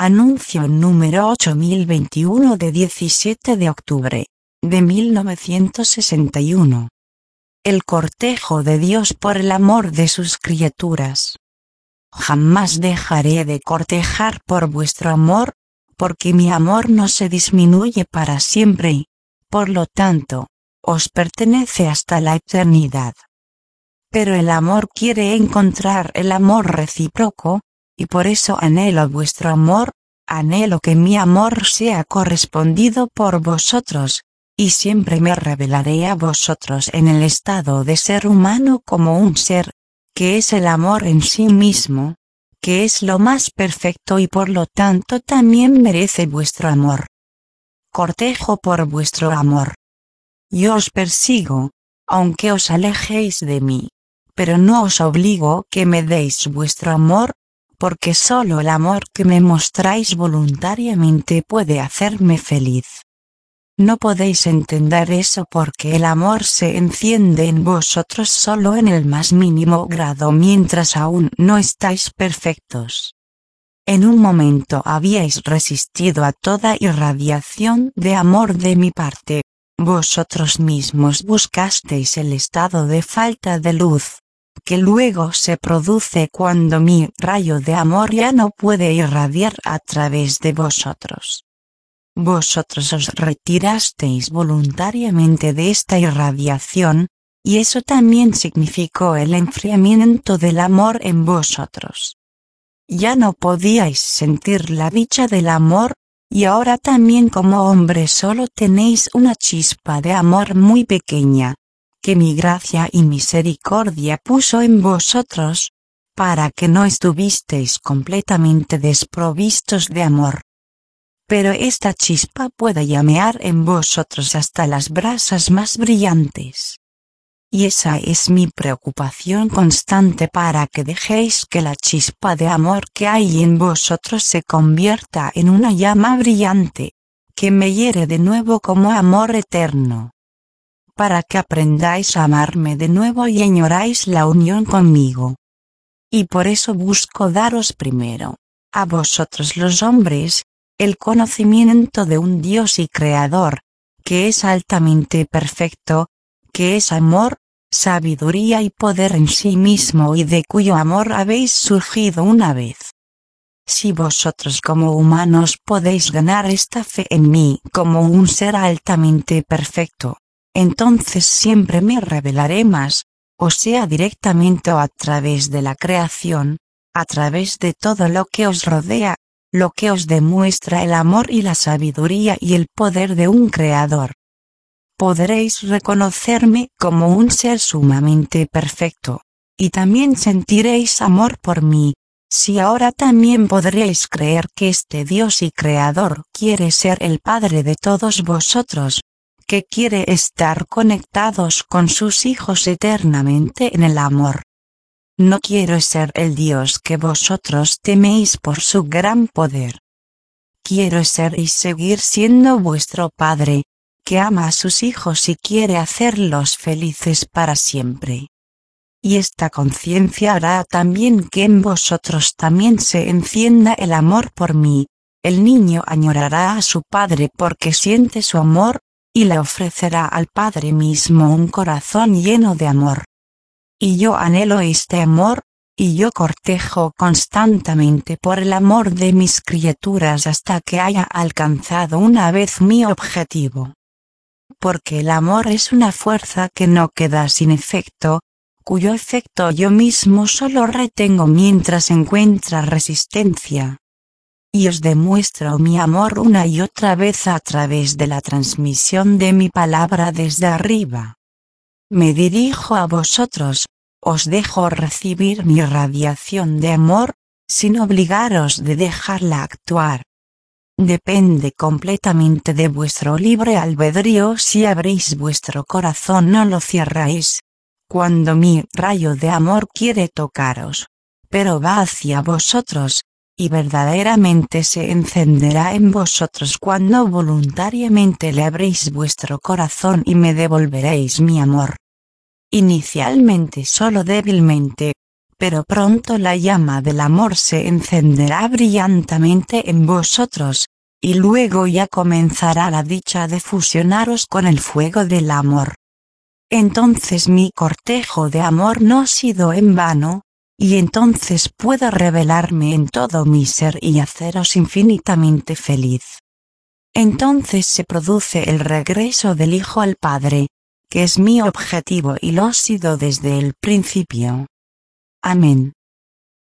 Anuncio número 8021 de 17 de octubre de 1961. El cortejo de Dios por el amor de sus criaturas. Jamás dejaré de cortejar por vuestro amor, porque mi amor no se disminuye para siempre y, por lo tanto, os pertenece hasta la eternidad. Pero el amor quiere encontrar el amor recíproco, y por eso anhelo vuestro amor, anhelo que mi amor sea correspondido por vosotros, y siempre me revelaré a vosotros en el estado de ser humano como un ser, que es el amor en sí mismo, que es lo más perfecto y por lo tanto también merece vuestro amor. Cortejo por vuestro amor. Yo os persigo, aunque os alejéis de mí, pero no os obligo que me deis vuestro amor, porque solo el amor que me mostráis voluntariamente puede hacerme feliz. No podéis entender eso porque el amor se enciende en vosotros solo en el más mínimo grado mientras aún no estáis perfectos. En un momento habíais resistido a toda irradiación de amor de mi parte, vosotros mismos buscasteis el estado de falta de luz, que luego se produce cuando mi rayo de amor ya no puede irradiar a través de vosotros. Vosotros os retirasteis voluntariamente de esta irradiación, y eso también significó el enfriamiento del amor en vosotros. Ya no podíais sentir la dicha del amor, y ahora también como hombres solo tenéis una chispa de amor muy pequeña, que mi gracia y misericordia puso en vosotros, para que no estuvisteis completamente desprovistos de amor. Pero esta chispa puede llamear en vosotros hasta las brasas más brillantes. Y esa es mi preocupación constante para que dejéis que la chispa de amor que hay en vosotros se convierta en una llama brillante, que me hiere de nuevo como amor eterno. Para que aprendáis a amarme de nuevo y añoráis la unión conmigo. Y por eso busco daros primero, a vosotros los hombres, el conocimiento de un Dios y Creador, que es altamente perfecto, que es amor, sabiduría y poder en sí mismo y de cuyo amor habéis surgido una vez. Si vosotros como humanos podéis ganar esta fe en mí como un ser altamente perfecto, entonces siempre me revelaré más, o sea directamente o a través de la creación, a través de todo lo que os rodea, lo que os demuestra el amor y la sabiduría y el poder de un creador. Podréis reconocerme como un ser sumamente perfecto, y también sentiréis amor por mí, si ahora también podréis creer que este Dios y Creador quiere ser el Padre de todos vosotros, que quiere estar conectados con sus hijos eternamente en el amor. No quiero ser el Dios que vosotros teméis por su gran poder. Quiero ser y seguir siendo vuestro Padre, que ama a sus hijos y quiere hacerlos felices para siempre. Y esta conciencia hará también que en vosotros también se encienda el amor por mí. El niño añorará a su padre porque siente su amor, y le ofrecerá al Padre mismo un corazón lleno de amor. Y yo anhelo este amor, y yo cortejo constantemente por el amor de mis criaturas hasta que haya alcanzado una vez mi objetivo. Porque el amor es una fuerza que no queda sin efecto, cuyo efecto yo mismo solo retengo mientras encuentra resistencia. Y os demuestro mi amor una y otra vez a través de la transmisión de mi palabra desde arriba. Me dirijo a vosotros, os dejo recibir mi radiación de amor, sin obligaros de dejarla actuar. Depende completamente de vuestro libre albedrío si abrís vuestro corazón o lo cierráis. Cuando mi rayo de amor quiere tocaros, pero va hacia vosotros, y verdaderamente se encenderá en vosotros cuando voluntariamente le abréis vuestro corazón y me devolveréis mi amor. Inicialmente solo débilmente, pero pronto la llama del amor se encenderá brillantemente en vosotros, y luego ya comenzará la dicha de fusionaros con el fuego del amor. Entonces mi cortejo de amor no ha sido en vano, y entonces puedo revelarme en todo mi ser y haceros infinitamente feliz. Entonces se produce el regreso del Hijo al Padre, que es mi objetivo y lo ha sido desde el principio. Amén.